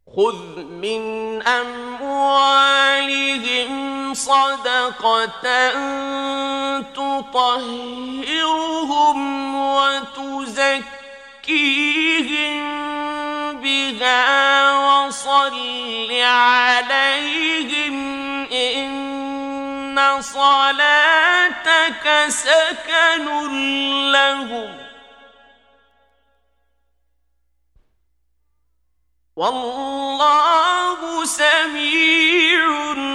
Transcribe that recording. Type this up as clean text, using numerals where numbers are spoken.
خذ من أموالهم صدقة تطهرهم وتزكيهم بها وصل عليهم إن صلاتك سكن لهم والله سميع